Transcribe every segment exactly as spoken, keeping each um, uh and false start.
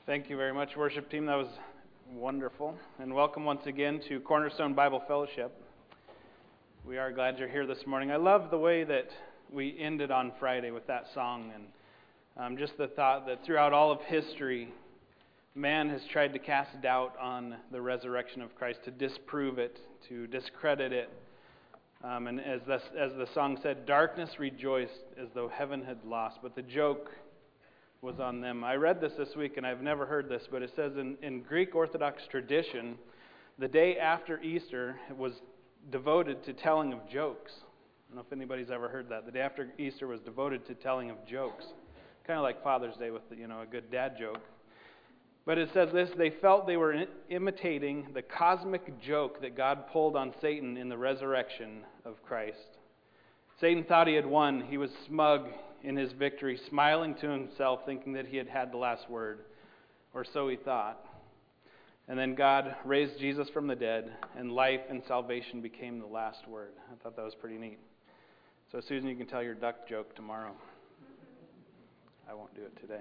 Thank you very much, worship team. That was wonderful. And welcome once again to Cornerstone Bible Fellowship. We are glad you're here this morning. I love the way that we ended on Friday with that song, and um, just the thought that throughout all of history, man has tried to cast doubt on the resurrection of Christ, to disprove it, to discredit it. Um, and as, this, as the song said, darkness rejoiced as though heaven had lost, but the joke was on them. I read this this week, and I've never heard this, but it says in, in Greek Orthodox tradition, the day after Easter was devoted to telling of jokes. I don't know if anybody's ever heard that. The day after Easter was devoted to telling of jokes. Kind of like Father's Day with, you know, a good dad joke. But it says this, they felt they were imitating the cosmic joke that God pulled on Satan in the resurrection of Christ. Satan thought he had won. He was smug in his victory, smiling to himself, thinking that he had had the last word, or so he thought. And then God raised Jesus from the dead, and life and salvation became the last word. I thought that was pretty neat. So Susan, you can tell your duck joke tomorrow. I won't do it today.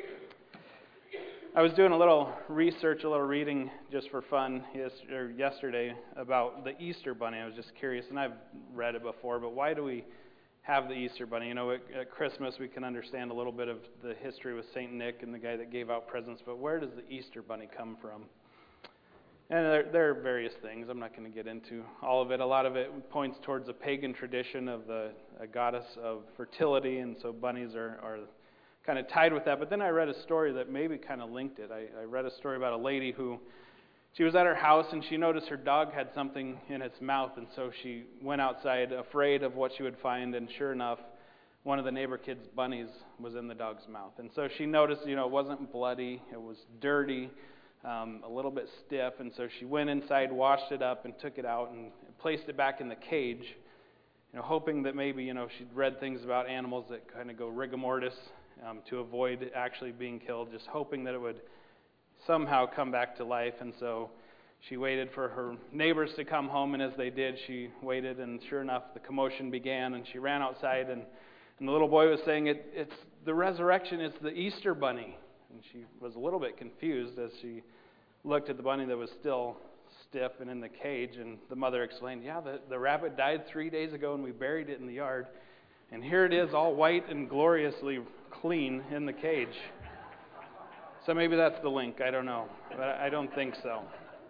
I was doing a little research, a little reading just for fun yesterday about the Easter Bunny. I was just curious, and I've read it before, but why do we have the Easter Bunny? You know, at, at Christmas we can understand a little bit of the history with Saint Nick and the guy that gave out presents, but where does the Easter Bunny come from? And there, there are various things. I'm not going to get into all of it. A lot of it points towards a pagan tradition of the a goddess of fertility, and so bunnies are, are kind of tied with that. But then I read a story that maybe kind of linked it. I, I read a story about a lady who, she was at her house and she noticed her dog had something in its mouth, and so she went outside afraid of what she would find, and sure enough, one of the neighbor kids' bunnies was in the dog's mouth. And so she noticed, you know, it wasn't bloody, it was dirty, um, a little bit stiff, and so she went inside, washed it up, and took it out and placed it back in the cage, you know, hoping that maybe, you know, she'd read things about animals that kind of go rigor mortis um, to avoid actually being killed, just hoping that it would somehow come back to life. And so she waited for her neighbors to come home, and as they did, she waited, and sure enough, the commotion began, and she ran outside, and, and the little boy was saying, it, it's the resurrection, it's the Easter Bunny. And she was a little bit confused as she looked at the bunny that was still stiff and in the cage, and the mother explained, yeah, the, the rabbit died three days ago, and we buried it in the yard, and here it is all white and gloriously clean in the cage. So maybe that's the link, I don't know, but I don't think so.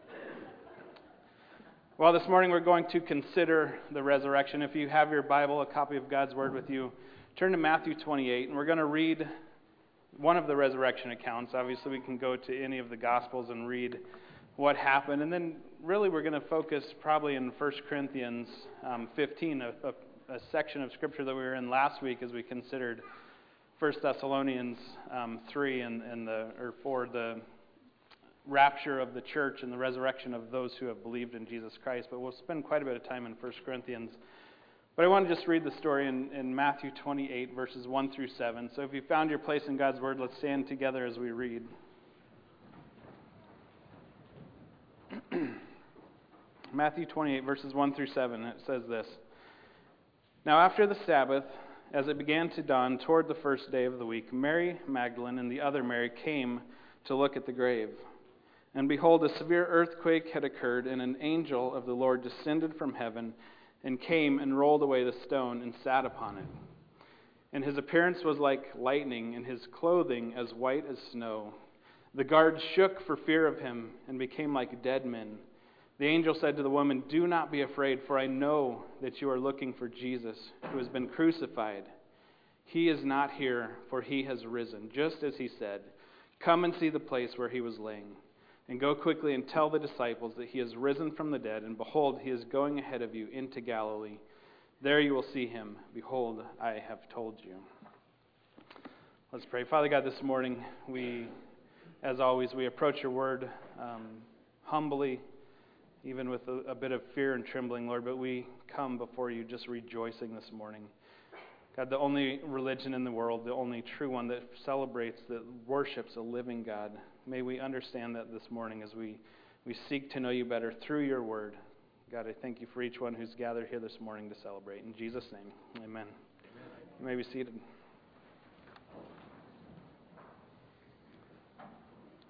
Well, this morning we're going to consider the resurrection. If you have your Bible, a copy of God's Word with you, turn to Matthew twenty-eight, and we're going to read one of the resurrection accounts. Obviously, we can go to any of the Gospels and read what happened, and then really we're going to focus probably in First Corinthians um, fifteen, a, a, a section of Scripture that we were in last week as we considered First Thessalonians um, three and, and the or four, the rapture of the church and the resurrection of those who have believed in Jesus Christ. But we'll spend quite a bit of time in First Corinthians. But I want to just read the story in, in Matthew twenty-eight, verses one through seven. So if you found your place in God's Word, let's stand together as we read. Matthew twenty-eight, verses one through seven. It says this. Now after the Sabbath, as it began to dawn toward the first day of the week, Mary Magdalene and the other Mary came to look at the grave. And behold, a severe earthquake had occurred, and an angel of the Lord descended from heaven and came and rolled away the stone and sat upon it. And his appearance was like lightning, and his clothing as white as snow. The guards shook for fear of him and became like dead men. The angel said to the woman, "Do not be afraid, for I know that you are looking for Jesus, who has been crucified. He is not here, for he has risen, just as he said. Come and see the place where he was laying. And go quickly and tell the disciples that he has risen from the dead, and behold, he is going ahead of you into Galilee. There you will see him. Behold, I have told you." Let's pray. Father God, this morning, we, as always, we approach your word um, humbly, even with a, a bit of fear and trembling, Lord, but we come before you just rejoicing this morning. God, the only religion in the world, the only true one that celebrates, that worships a living God. May we understand that this morning as we, we seek to know you better through your word. God, I thank you for each one who's gathered here this morning to celebrate. In Jesus' name, amen. Amen. You may be seated.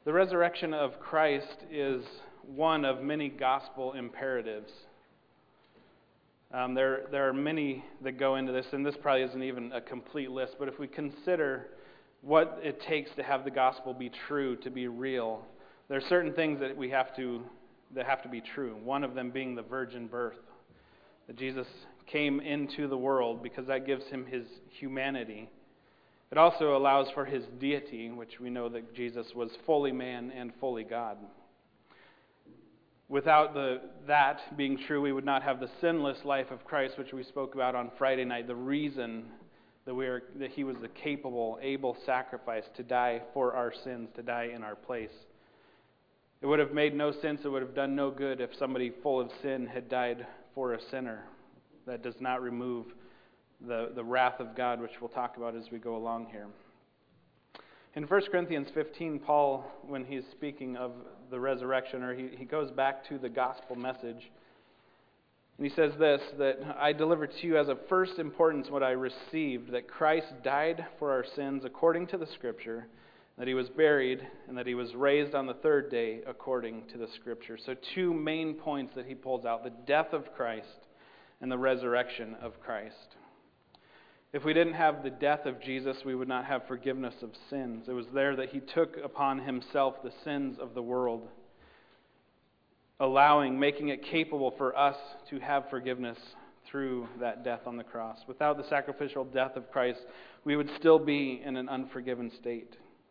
The resurrection of Christ is one of many gospel imperatives. Um, there, there are many that go into this, and this probably isn't even a complete list, but if we consider what it takes to have the gospel be true, to be real, there are certain things that we have to that have to be true. One of them being the virgin birth, that Jesus came into the world because that gives him his humanity. It also allows for his deity, which we know that Jesus was fully man and fully God. Without the that being true, we would not have the sinless life of Christ, which we spoke about on Friday night, the reason that we are that he was the capable, able sacrifice to die for our sins, to die in our place. It would have made no sense, it would have done no good if somebody full of sin had died for a sinner. That does not remove the, the wrath of God, which we'll talk about as we go along here. In First Corinthians fifteen, Paul, when he's speaking of the resurrection, or he, he goes back to the gospel message, and he says this, that I delivered to you as of first importance what I received, that Christ died for our sins according to the Scripture, that he was buried, and that he was raised on the third day according to the Scripture. So two main points that he pulls out, the death of Christ and the resurrection of Christ. If we didn't have the death of Jesus, we would not have forgiveness of sins. It was there that he took upon himself the sins of the world, allowing, making it capable for us to have forgiveness through that death on the cross. Without the sacrificial death of Christ, we would still be in an unforgiven state.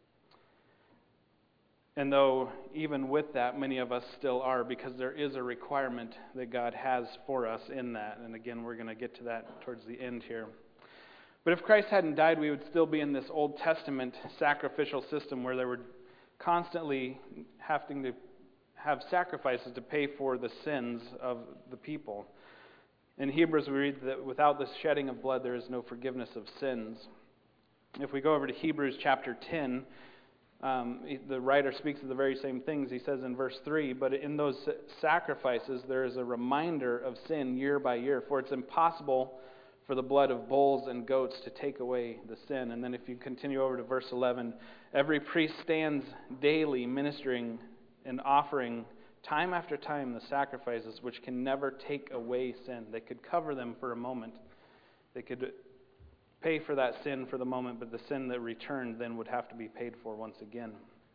And though even with that, many of us still are, because there is a requirement that God has for us in that. And again, we're going to get to that towards the end here. But if Christ hadn't died, we would still be in this Old Testament sacrificial system where they were constantly having to have sacrifices to pay for the sins of the people. In Hebrews, we read that without the shedding of blood, there is no forgiveness of sins. If we go over to Hebrews chapter ten, um, the writer speaks of the very same things. He says in verse three, but in those sacrifices, there is a reminder of sin year by year, for it's impossible for the blood of bulls and goats to take away the sin. And then if you continue over to verse eleven, every priest stands daily ministering and offering time after time the sacrifices which can never take away sin. They could cover them for a moment. They could pay for that sin for the moment, but the sin that returned then would have to be paid for once again.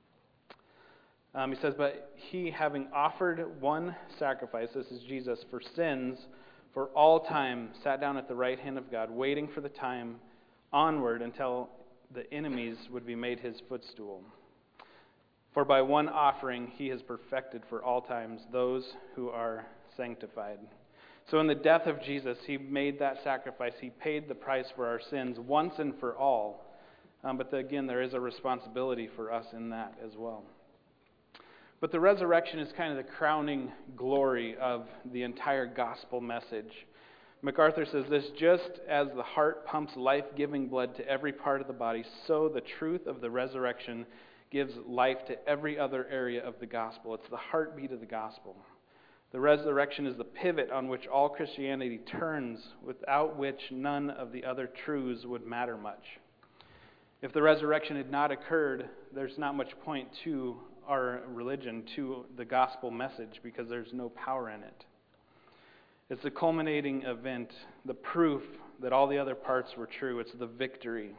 Um, he says, but he having offered one sacrifice, this is Jesus, for sins, for all time, sat down at the right hand of God, waiting for the time onward until the enemies would be made his footstool. For by one offering he has perfected for all times those who are sanctified. So in the death of Jesus, he made that sacrifice. He paid the price for our sins once and for all. Um, but the, again, there is a responsibility for us in that as well. But the resurrection is kind of the crowning glory of the entire gospel message. MacArthur says this, just as the heart pumps life-giving blood to every part of the body, so the truth of the resurrection gives life to every other area of the gospel. It's the heartbeat of the gospel. The resurrection is the pivot on which all Christianity turns, without which none of the other truths would matter much. If the resurrection had not occurred, there's not much point to our religion, to the gospel message, because there's no power in it. It's the culminating event, the proof that all the other parts were true. It's the victory.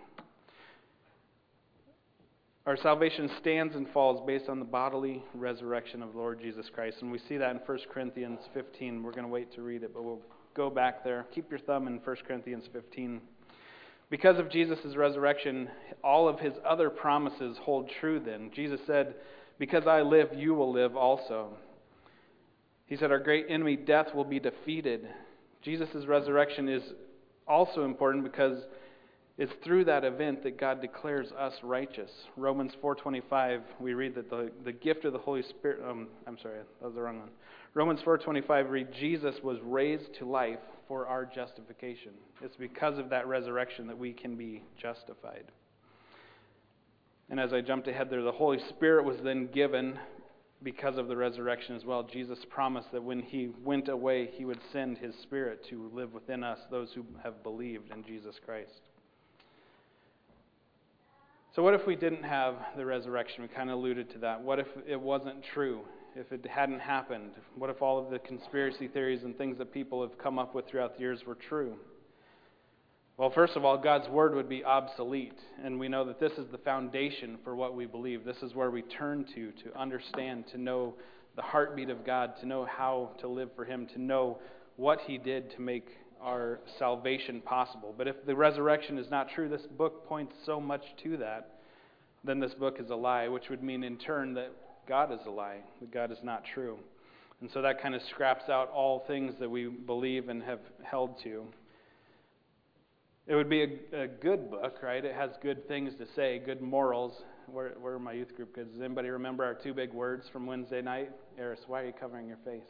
Our salvation stands and falls based on the bodily resurrection of the Lord Jesus Christ. And we see that in First Corinthians fifteen. We're going to wait to read it, but we'll go back there. Keep your thumb in First Corinthians fifteen. Because of Jesus' resurrection, all of his other promises hold true then. Jesus said, because I live, you will live also. He said, our great enemy, death, will be defeated. Jesus' resurrection is also important because it's through that event that God declares us righteous. Romans four twenty-five, we read that the, the gift of the Holy Spirit, um, I'm sorry, that was the wrong one. Romans four twenty-five read, Jesus was raised to life for our justification. It's because of that resurrection that we can be justified. And as I jumped ahead there, the Holy Spirit was then given because of the resurrection as well. Jesus promised that when he went away, he would send his Spirit to live within us, those who have believed in Jesus Christ. So what if we didn't have the resurrection? We kind of alluded to that. What if it wasn't true? If it hadn't happened? What if all of the conspiracy theories and things that people have come up with throughout the years were true? Well, first of all, God's Word would be obsolete, and we know that this is the foundation for what we believe. This is where we turn to, to understand, to know the heartbeat of God, to know how to live for Him, to know what He did to make our salvation possible. But if the resurrection is not true, this book points so much to that, then this book is a lie, which would mean in turn that God is a lie, that God is not true. And so that kind of scraps out all things that we believe and have held to. It would be a, a good book, right? It has good things to say, good morals. Where, where are my youth group kids? Does anybody remember our two big words from Wednesday night? Eris, why are you covering your face?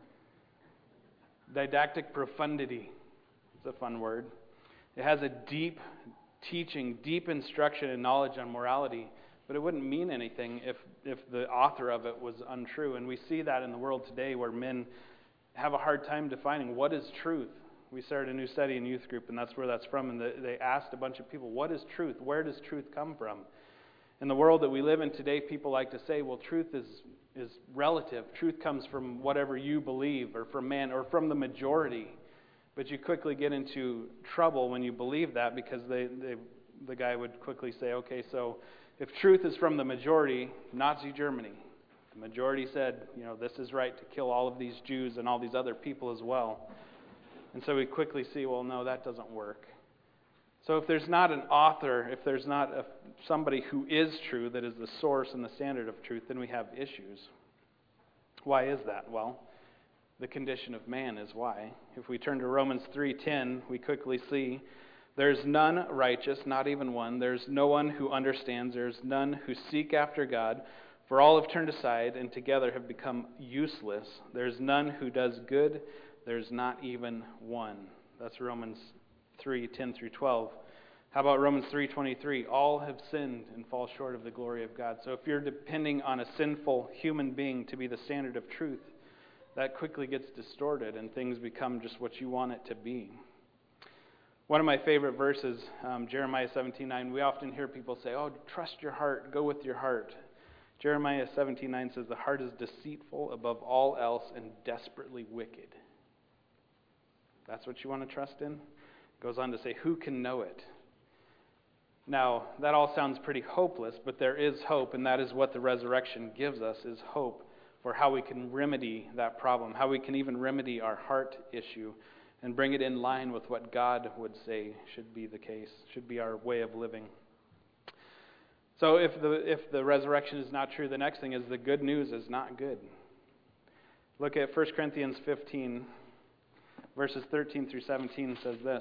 Didactic profundity. It's a fun word. It has a deep teaching, deep instruction and knowledge on morality, but it wouldn't mean anything if, if the author of it was untrue. And we see that in the world today where men have a hard time defining what is truth. We started a new study in youth group, and that's where that's from. And the, they asked a bunch of people, what is truth? Where does truth come from? In the world that we live in today, people like to say, well, truth is, is relative. Truth comes from whatever you believe, or from man, or from the majority. But you quickly get into trouble when you believe that, because they, they, the guy would quickly say, okay, so if truth is from the majority, Nazi Germany, the majority said, you know, this is right to kill all of these Jews and all these other people as well. And so we quickly see, well, no, that doesn't work. So if there's not an author, if there's not a, somebody who is true, that is the source and the standard of truth, then we have issues. Why is that? Well, the condition of man is why. If we turn to Romans three ten, we quickly see, there's none righteous, not even one. There's no one who understands. There's none who seek after God. For all have turned aside and together have become useless. There's none who does good. There's not even one. That's Romans three ten through twelve. How about Romans three twenty-three? All have sinned and fall short of the glory of God. So if you're depending on a sinful human being to be the standard of truth, that quickly gets distorted and things become just what you want it to be. One of my favorite verses, um, Jeremiah seventeen nine, we often hear people say, oh, trust your heart, go with your heart. Jeremiah seventeen nine says, the heart is deceitful above all else and desperately wicked. That's what you want to trust in? It goes on to say, who can know it? Now, that all sounds pretty hopeless, but there is hope, and that is what the resurrection gives us, is hope for how we can remedy that problem, how we can even remedy our heart issue and bring it in line with what God would say should be the case, should be our way of living. So if the if the resurrection is not true, the next thing is the good news is not good. Look at First Corinthians fifteen. Verses thirteen through seventeen says this.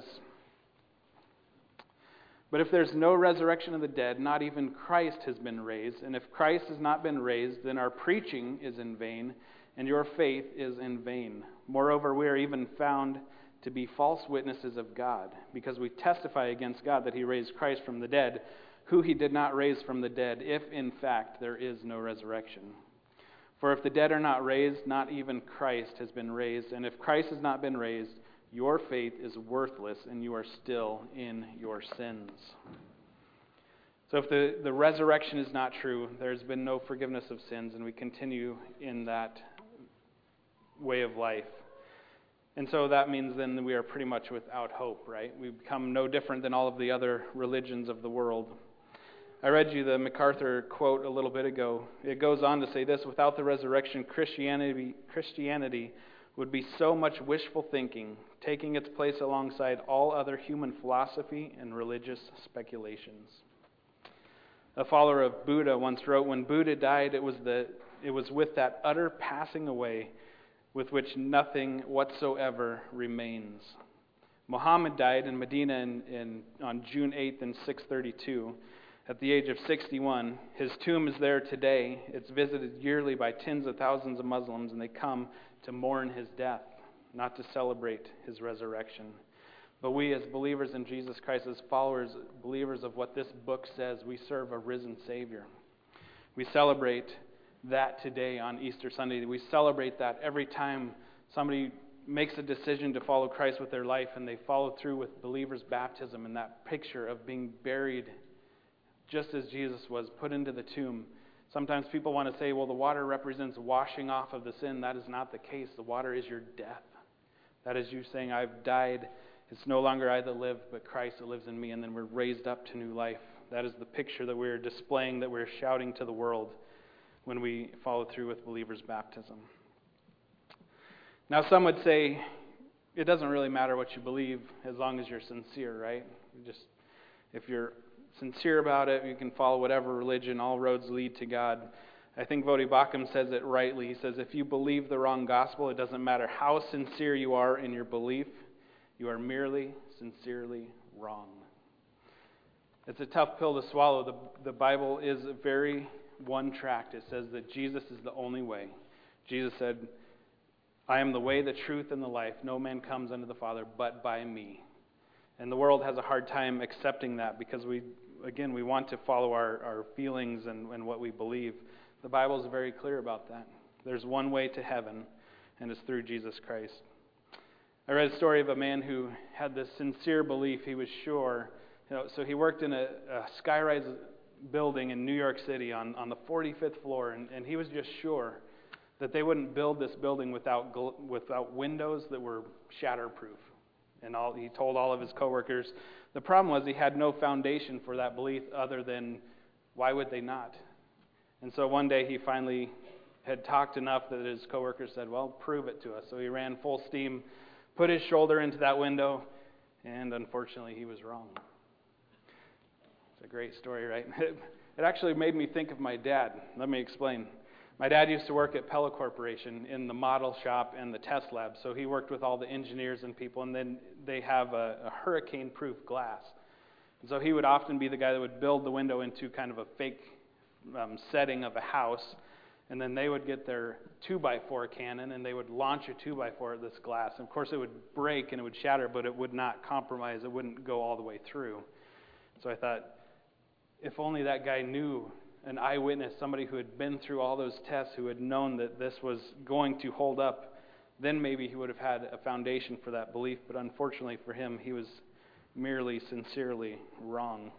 But if there's no resurrection of the dead, not even Christ has been raised. And if Christ has not been raised, then our preaching is in vain, and your faith is in vain. Moreover, we are even found to be false witnesses of God, because we testify against God that He raised Christ from the dead, who He did not raise from the dead, if in fact there is no resurrection. For if the dead are not raised, not even Christ has been raised. And if Christ has not been raised, your faith is worthless, and you are still in your sins. So if the, the resurrection is not true, there's been no forgiveness of sins, and we continue in that way of life. And so that means then that we are pretty much without hope, right? We become no different than all of the other religions of the world. I read you the MacArthur quote a little bit ago. It goes on to say this: without the resurrection, Christianity, Christianity would be so much wishful thinking, taking its place alongside all other human philosophy and religious speculations. A follower of Buddha once wrote, when Buddha died, it was the it was with that utter passing away with which nothing whatsoever remains. Muhammad died in Medina in, in, on June eighth in six thirty-two. At the age of sixty-one, his tomb is there today. It's visited yearly by tens of thousands of Muslims, and they come to mourn his death, not to celebrate his resurrection. But we as believers in Jesus Christ, as followers, believers of what this book says, we serve a risen Savior. We celebrate that today on Easter Sunday. We celebrate that every time somebody makes a decision to follow Christ with their life, and they follow through with believers' baptism and that picture of being buried just as Jesus was put into the tomb. Sometimes people want to say, well, the water represents washing off of the sin. That is not the case. The water is your death. That is you saying, I've died. It's no longer I that live, but Christ that lives in me. And then we're raised up to new life. That is the picture that we're displaying, that we're shouting to the world when we follow through with believers' baptism. Now, some would say it doesn't really matter what you believe as long as you're sincere, right? You just, if you're sincere about it, you can follow whatever religion. All roads lead to God. I think Voddie Baucham says it rightly. He says, if you believe the wrong gospel, it doesn't matter how sincere you are in your belief. You are merely sincerely wrong. It's a tough pill to swallow. The, the Bible is very one-tracked. It says that Jesus is the only way. Jesus said, I am the way, the truth, and the life. No man comes unto the Father but by me. And the world has a hard time accepting that because we, again, we want to follow our, our feelings and, and what we believe. The Bible is very clear about that. There's one way to heaven, and it's through Jesus Christ. I read a story of a man who had this sincere belief. He was sure. You know, so he worked in a, a skyrise building in New York City on, on the forty-fifth floor, and, and he was just sure that they wouldn't build this building without without windows that were shatterproof. And all, he told all of his coworkers. The problem was he had no foundation for that belief other than, why would they not? And so one day he finally had talked enough that his coworkers said, well, prove it to us. So he ran full steam, put his shoulder into that window, and unfortunately he was wrong. It's a great story, right? It actually made me think of my dad. Let me explain. My dad used to work at Pella Corporation in the model shop and the test lab. So he worked with all the engineers and people, and then they have a, a hurricane-proof glass. And so he would often be the guy that would build the window into kind of a fake um, setting of a house, and then they would get their two by four cannon, and they would launch a two by four at this glass. And of course, it would break and it would shatter, but it would not compromise. It wouldn't go all the way through. So I thought, if only that guy knew, an eyewitness, somebody who had been through all those tests, who had known that this was going to hold up, then maybe he would have had a foundation for that belief. But unfortunately for him, he was merely sincerely wrong.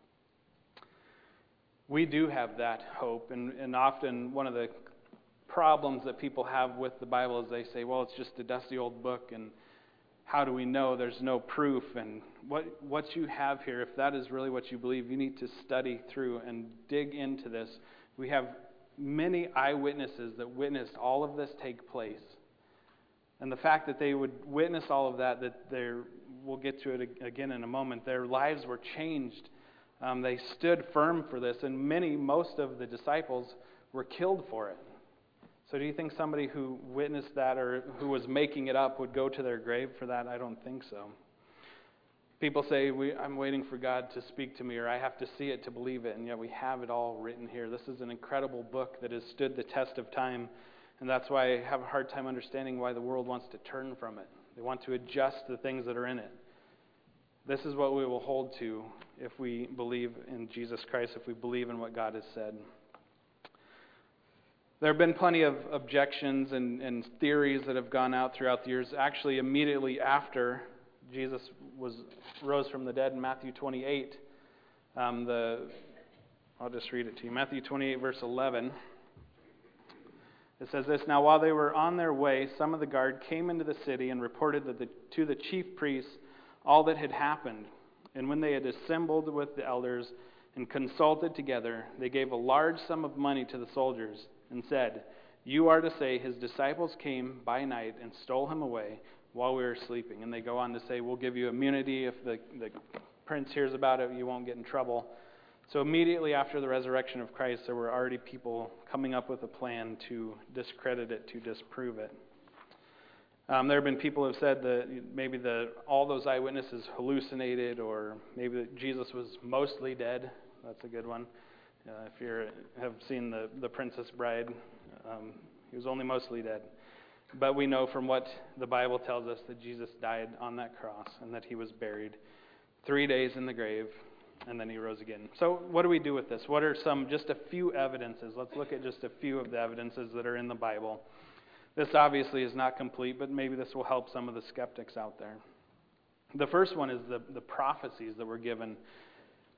We do have that hope, and, and often one of the problems that people have with the Bible is they say, well, it's just a dusty old book, and how do we know? There's no proof. And what what you have here, if that is really what you believe, you need to study through and dig into this. We have many eyewitnesses that witnessed all of this take place. And the fact that they would witness all of that, that they're, we'll get to it again in a moment, their lives were changed. Um, they stood firm for this, and many, most of the disciples were killed for it. So do you think somebody who witnessed that or who was making it up would go to their grave for that? I don't think so. People say, we, I'm waiting for God to speak to me, or I have to see it to believe it, and yet we have it all written here. This is an incredible book that has stood the test of time, and that's why I have a hard time understanding why the world wants to turn from it. They want to adjust the things that are in it. This is what we will hold to if we believe in Jesus Christ, if we believe in what God has said. There have been plenty of objections and, and theories that have gone out throughout the years. Actually, immediately after Jesus was rose from the dead in Matthew twenty-eight, um, the I'll just read it to you. Matthew twenty-eight, verse eleven. It says this, Now while they were on their way, some of the guard came into the city and reported that the, to the chief priests all that had happened. And when they had assembled with the elders and consulted together, they gave a large sum of money to the soldiers and said, You are to say, his disciples came by night and stole him away while we were sleeping. And they go on to say, we'll give you immunity. If the, the prince hears about it, you won't get in trouble. So immediately after the resurrection of Christ, there were already people coming up with a plan to discredit it, to disprove it. Um, there have been people who have said that maybe the, all those eyewitnesses hallucinated, or maybe that Jesus was mostly dead. That's a good one. Uh, if you have seen the, the Princess Bride, um, he was only mostly dead. But we know from what the Bible tells us that Jesus died on that cross and that he was buried three days in the grave, and then he rose again. So what do we do with this? What are some, just a few evidences? Let's look at just a few of the evidences that are in the Bible. This obviously is not complete, but maybe this will help some of the skeptics out there. The first one is the, the prophecies that were given.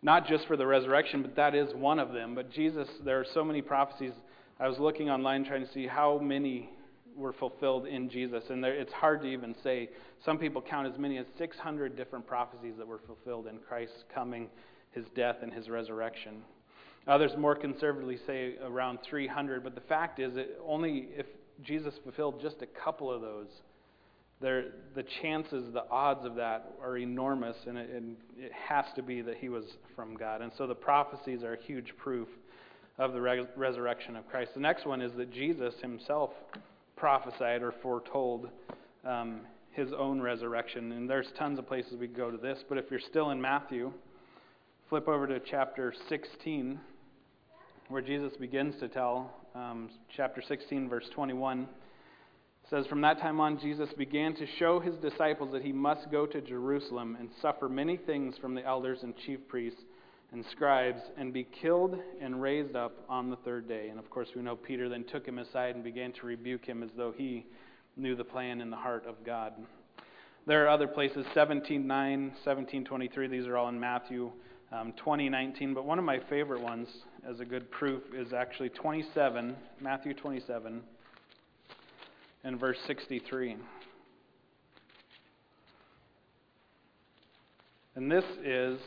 not just for the resurrection, but that is one of them. But Jesus, there are so many prophecies. I was looking online trying to see how many were fulfilled in Jesus, and there, it's hard to even say. Some people count as many as six hundred different prophecies that were fulfilled in Christ's coming, his death, and his resurrection. Others more conservatively say around three hundred, but the fact is that only if Jesus fulfilled just a couple of those, there, the chances, the odds of that are enormous, and it, and it has to be that he was from God. And so the prophecies are a huge proof of the re- resurrection of Christ. The next one is that Jesus himself prophesied or foretold um, his own resurrection. And there's tons of places we could go to this, but if you're still in Matthew, flip over to chapter sixteen, where Jesus begins to tell, um, chapter sixteen, verse twenty-one. It says, "From that time on, Jesus began to show his disciples that he must go to Jerusalem and suffer many things from the elders and chief priests and scribes, and be killed and raised up on the third day." And of course, we know Peter then took him aside and began to rebuke him as though he knew the plan in the heart of God. There are other places, seventeen nine, seventeen twenty-three, these are all in Matthew, um, twenty nineteen, but one of my favorite ones as a good proof is actually twenty-seven, Matthew twenty-seven, and verse sixty-three. And this is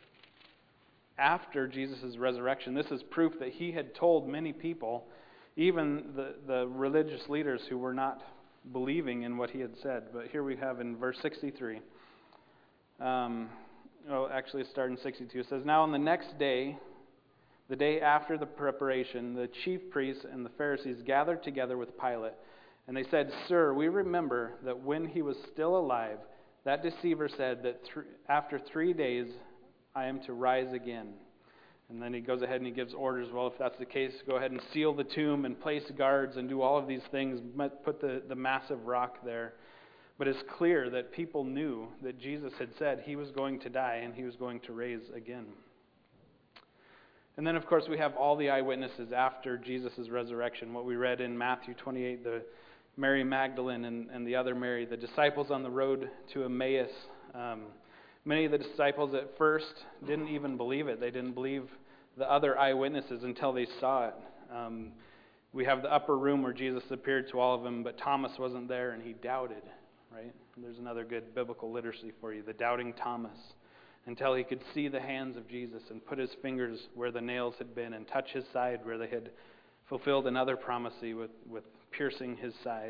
after Jesus' resurrection. This is proof that he had told many people, even the, the religious leaders who were not believing in what he had said. But here we have in verse sixty-three. Um, oh, actually, it starts in sixty-two. It says, "Now on the next day, the day after the preparation, the chief priests and the Pharisees gathered together with Pilate. And they said, 'Sir, we remember that when he was still alive, that deceiver said that th- after three days I am to rise again.' And then he goes ahead and he gives orders. Well, if that's the case, go ahead and seal the tomb and place guards and do all of these things, put the, the massive rock there. But it's clear that people knew that Jesus had said he was going to die and he was going to raise again. And then, of course, we have all the eyewitnesses after Jesus' resurrection. What we read in Matthew twenty-eight, the Mary Magdalene and, and the other Mary, the disciples on the road to Emmaus. Um, Many of the disciples at first didn't even believe it. They didn't believe the other eyewitnesses until they saw it. Um, we have the upper room where Jesus appeared to all of them, but Thomas wasn't there and he doubted, right? And there's another good biblical literacy for you, the doubting Thomas, until he could see the hands of Jesus and put his fingers where the nails had been and touch his side where they had fulfilled another prophecy with, with piercing his side.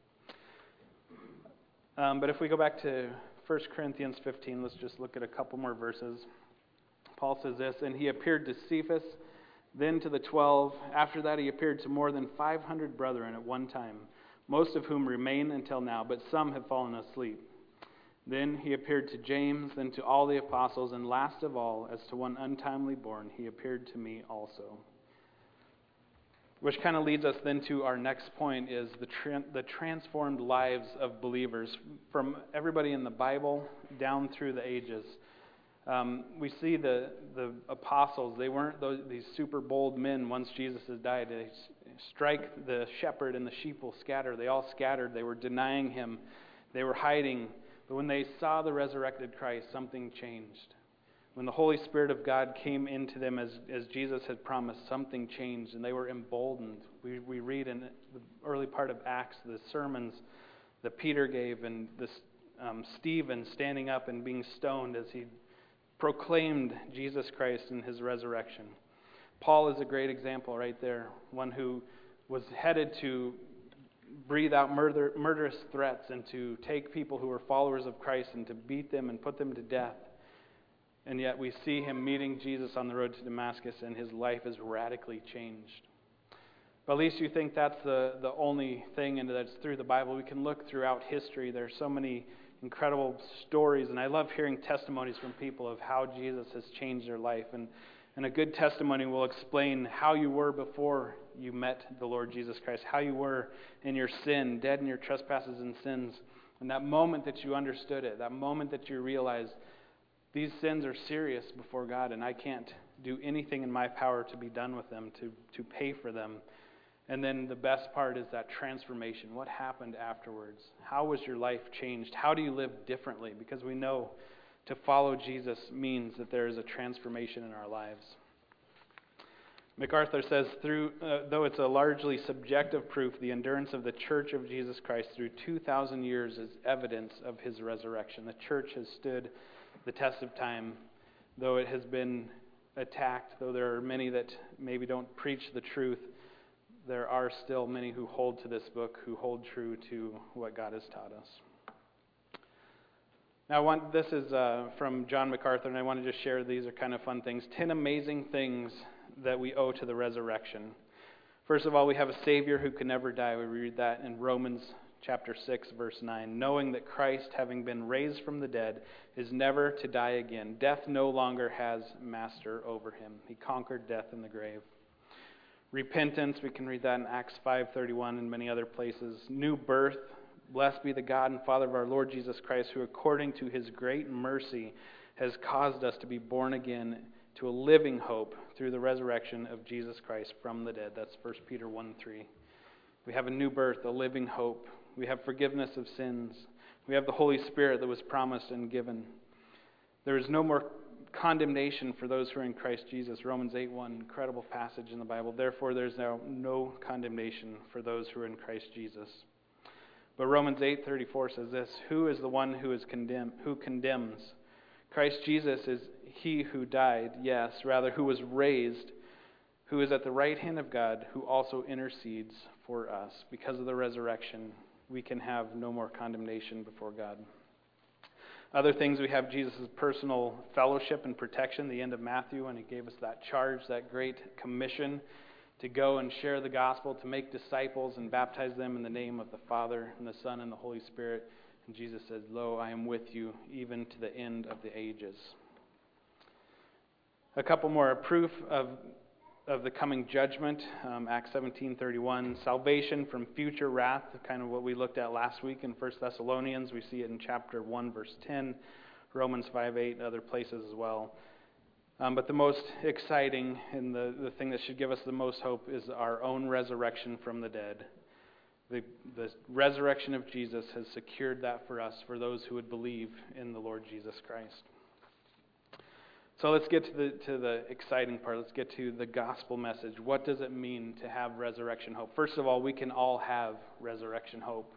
Um, but if we go back to First Corinthians fifteen, let's just look at a couple more verses. Paul says this, "And he appeared to Cephas, then to the twelve. After that he appeared to more than five hundred brethren at one time, most of whom remain until now, but some have fallen asleep. Then he appeared to James, then to all the apostles, and last of all, as to one untimely born, he appeared to me also." Which kind of leads us then to our next point, is the tra- the transformed lives of believers from everybody in the Bible down through the ages. Um, we see the, the apostles, they weren't those, these super bold men once Jesus has died. They strike the shepherd and the sheep will scatter. They all scattered. They were denying him. They were hiding. But when they saw the resurrected Christ, something changed. When the Holy Spirit of God came into them as, as Jesus had promised, something changed and they were emboldened. We, we read in the early part of Acts the sermons that Peter gave and this um, Stephen standing up and being stoned as he proclaimed Jesus Christ and his resurrection. Paul is a great example right there, one who was headed to breathe out murder, murderous threats and to take people who were followers of Christ and to beat them and put them to death. And yet we see him meeting Jesus on the road to Damascus, and his life is radically changed. But at least you think that's the, the only thing, and that's through the Bible. We can look throughout history. There's so many incredible stories, and I love hearing testimonies from people of how Jesus has changed their life. And, and a good testimony will explain how you were before you met the Lord Jesus Christ, how you were in your sin, dead in your trespasses and sins. And that moment that you understood it, that moment that you realized these sins are serious before God, and I can't do anything in my power to be done with them, to, to pay for them. And then the best part is that transformation. What happened afterwards? How was your life changed? How do you live differently? Because we know To follow Jesus means that there is a transformation in our lives. MacArthur says, through, uh, though it's a largely subjective proof, the endurance of the Church of Jesus Christ through two thousand years is evidence of his resurrection. The church has stood the test of time, though it has been attacked, though there are many that maybe don't preach the truth. There are still many who hold to this book, who hold true to what God has taught us. Now, I want, this is uh, from John MacArthur, and I want to just share these are kind of fun things. Ten amazing things that we owe to the resurrection. First of all, we have a Savior who can never die. We read that in Romans chapter six, verse nine. Knowing that Christ, having been raised from the dead, is never to die again. Death no longer has master over him. He conquered death in the grave. Repentance, we can read that in Acts five thirty-one and many other places. New birth. Blessed be the God and Father of our Lord Jesus Christ, who according to his great mercy has caused us to be born again to a living hope through the resurrection of Jesus Christ from the dead. That's First Peter one three. We have a new birth, a living hope. We have forgiveness of sins. We have the Holy Spirit that was promised and given. There is no more condemnation for those who are in Christ Jesus. Romans eight one, incredible passage in the Bible. Therefore, there is now no condemnation for those who are in Christ Jesus. But Romans eight thirty-four says this, who is the one who is condemned, who condemns? Christ Jesus is he who died, yes, rather who was raised, who is at the right hand of God, who also intercedes for us. Because of the resurrection, we can have no more condemnation before God. Other things, we have Jesus' personal fellowship and protection, the end of Matthew, when he gave us that charge, that great commission to go and share the gospel, to make disciples and baptize them in the name of the Father and the Son and the Holy Spirit. And Jesus says, lo, I am with you even to the end of the ages. A couple more. A proof of, of the coming judgment. Um, Acts seventeen thirty-one. Salvation from future wrath, kind of what we looked at last week in First Thessalonians. We see it in chapter one, verse ten. Romans five eight, other places as well. Um, but the most exciting and the, the thing that should give us the most hope is our own resurrection from the dead. The, the resurrection of Jesus has secured that for us, for those who would believe in the Lord Jesus Christ. So let's get to the to the exciting part. Let's get to the gospel message. What does it mean to have resurrection hope? First of all, we can all have resurrection hope.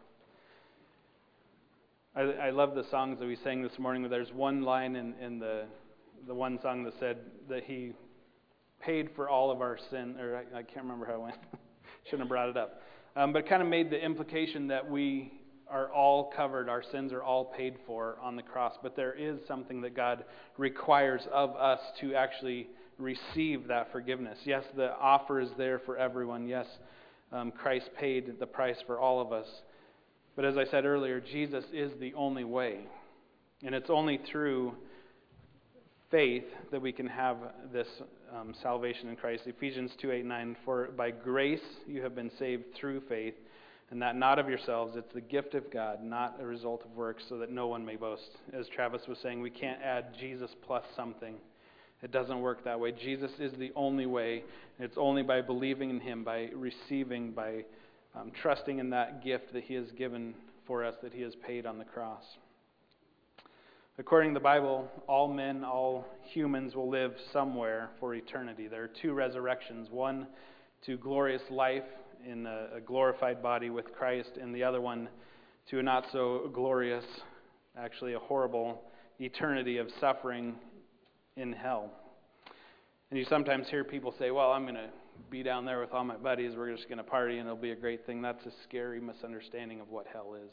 I, I love the songs that we sang this morning. There's one line in, in the the one song that said that he paid for all of our sin, or I, I can't remember how it went. Shouldn't have brought it up. Um, but it kind of made the implication that we are all covered, our sins are all paid for on the cross. But there is something that God requires of us to actually receive that forgiveness. Yes, the offer is there for everyone. Yes, um, Christ paid the price for all of us. But as I said earlier, Jesus is the only way. And it's only through faith that we can have this um, salvation in Christ. Ephesians two eight nine, for by grace you have been saved through faith, and that not of yourselves, it's the gift of God, not a result of works, so that no one may boast. As Travis was saying, we can't add Jesus plus something. It doesn't work that way. Jesus is the only way. It's only by believing in him, by receiving, by um, trusting in that gift that he has given for us, that he has paid on the cross. According to the Bible, all men, all humans will live somewhere for eternity. There are two resurrections, one to glorious life in a, a glorified body with Christ, and the other one to a not so glorious, actually a horrible eternity of suffering in hell. And you sometimes hear people say, well, I'm going to be down there with all my buddies, we're just going to party and it'll be a great thing. That's a scary misunderstanding of what hell is.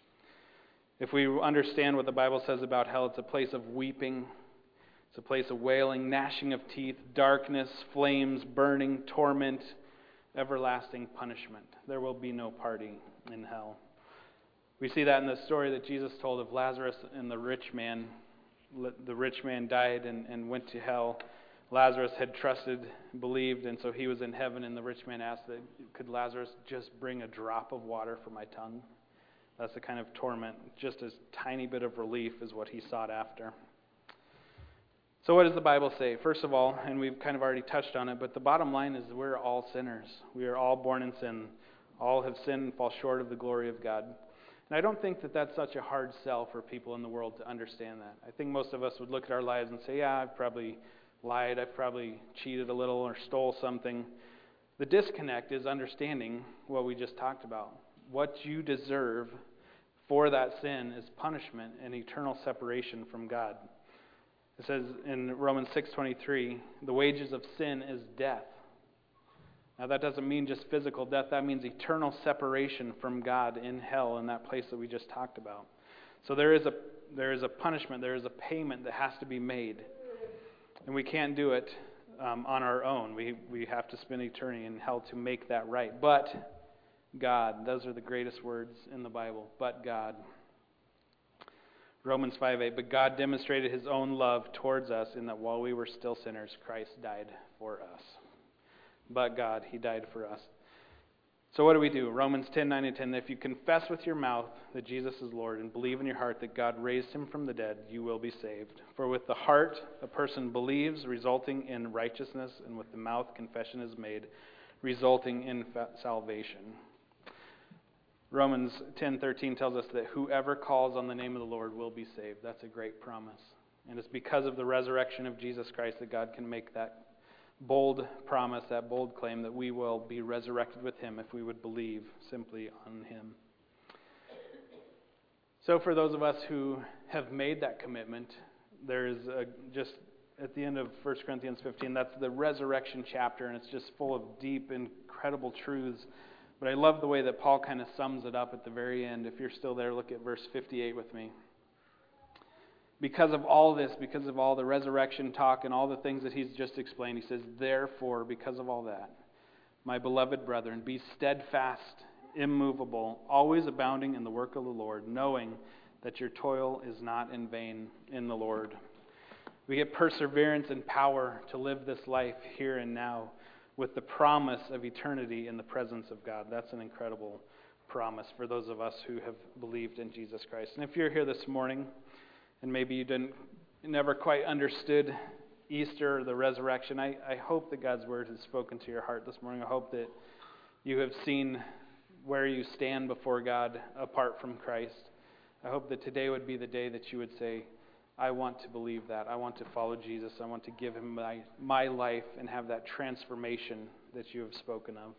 If we understand what the Bible says about hell, it's a place of weeping, it's a place of wailing, gnashing of teeth, darkness, flames, burning, torment, everlasting punishment. There will be no party in hell. We see that in the story that Jesus told of Lazarus and the rich man. The rich man died and, and went to hell. Lazarus had trusted, believed, and so he was in heaven, and the rich man asked, that, could Lazarus just bring a drop of water for my tongue? That's the kind of torment. Just a tiny bit of relief is what he sought after. So what does the Bible say? First of all, and we've kind of already touched on it, but the bottom line is we're all sinners. We are all born in sin. All have sinned and fall short of the glory of God. And I don't think that that's such a hard sell for people in the world to understand that. I think most of us would look at our lives and say, yeah, I've probably lied, I've probably cheated a little or stole something. The disconnect is understanding what we just talked about. What you deserve for that sin is punishment and eternal separation from God. It says in Romans six twenty-three, the wages of sin is death. Now that doesn't mean just physical death, that means eternal separation from God in hell, in that place that we just talked about. So there is a there is a punishment, there is a payment that has to be made. And we can't do it um, on our own. We we have to spend eternity in hell to make that right. But God, those are the greatest words in the Bible, but God. Romans five eight, but God demonstrated his own love towards us in that while we were still sinners, Christ died for us. But God, he died for us. So what do we do? Romans ten nine and ten, if you confess with your mouth that Jesus is Lord and believe in your heart that God raised him from the dead, you will be saved. For with the heart a person believes, resulting in righteousness, and with the mouth confession is made, resulting in salvation. Romans ten thirteen tells us that whoever calls on the name of the Lord will be saved. That's a great promise. And it's because of the resurrection of Jesus Christ that God can make that bold promise, that bold claim that we will be resurrected with him if we would believe simply on him. So for those of us who have made that commitment, there's a, just at the end of First Corinthians fifteen, that's the resurrection chapter, and it's just full of deep, incredible truths. But I love the way that Paul kind of sums it up at the very end. If you're still there, look at verse fifty-eight with me. Because of all this, because of all the resurrection talk and all the things that he's just explained, he says, therefore, because of all that, my beloved brethren, be steadfast, immovable, always abounding in the work of the Lord, knowing that your toil is not in vain in the Lord. We get perseverance and power to live this life here and now with the promise of eternity in the presence of God. That's an incredible promise for those of us who have believed in Jesus Christ. And if you're here this morning, and maybe you didn't, never quite understood Easter or the resurrection, I, I hope that God's word has spoken to your heart this morning. I hope that you have seen where you stand before God apart from Christ. I hope that today would be the day that you would say, I want to believe that. I want to follow Jesus. I want to give him my, my life and have that transformation that you have spoken of.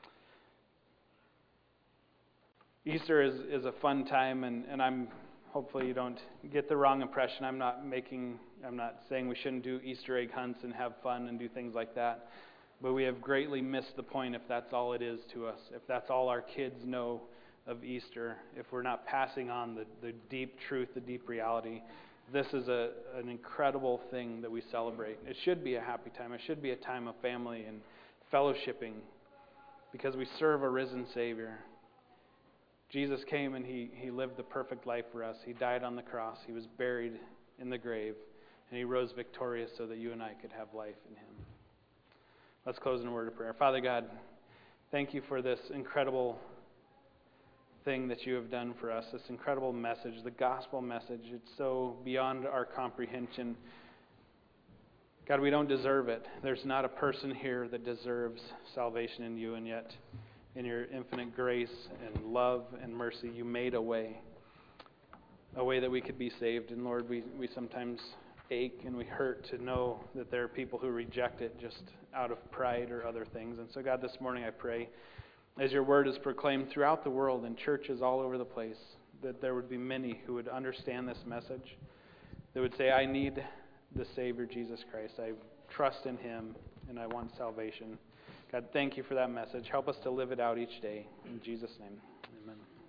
Easter is, is a fun time, and, and I'm hopefully you don't get the wrong impression. I'm not making, I'm not saying we shouldn't do Easter egg hunts and have fun and do things like that. But we have greatly missed the point if that's all it is to us. If that's all our kids know of Easter. If we're not passing on the, the deep truth, the deep reality. This is a, an incredible thing that we celebrate. It should be a happy time. It should be a time of family and fellowshipping because we serve a risen Savior. Jesus came and he, he lived the perfect life for us. He died on the cross. He was buried in the grave. And he rose victorious so that you and I could have life in him. Let's close in a word of prayer. Father God, thank you for this incredible thing that you have done for us, this incredible message, the gospel message. It's so beyond our comprehension. God, we don't deserve it. There's not a person here that deserves salvation in you, and yet in your infinite grace and love and mercy, you made a way, a way that we could be saved. And Lord, we, we sometimes ache and we hurt to know that there are people who reject it just out of pride or other things. And so God, this morning I pray, as your word is proclaimed throughout the world in churches all over the place, that there would be many who would understand this message, that would say, I need the Savior, Jesus Christ. I trust in him, and I want salvation. God, thank you for that message. Help us to live it out each day. In Jesus' name, amen.